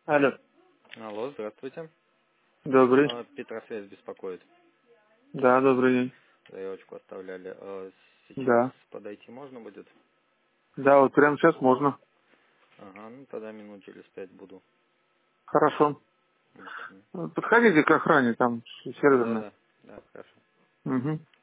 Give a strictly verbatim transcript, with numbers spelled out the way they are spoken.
Алло. Алло, здравствуйте. Добрый. А, Петросвязь беспокоит. Да, добрый день. Заявочку оставляли. А, Сейчас Да. подойти можно будет? Да, вот прямо сейчас можно. Ага, ну тогда минут через пять буду. Хорошо. Мгм. Подходите к охране, там Да, серверная. да, да, хорошо. Угу.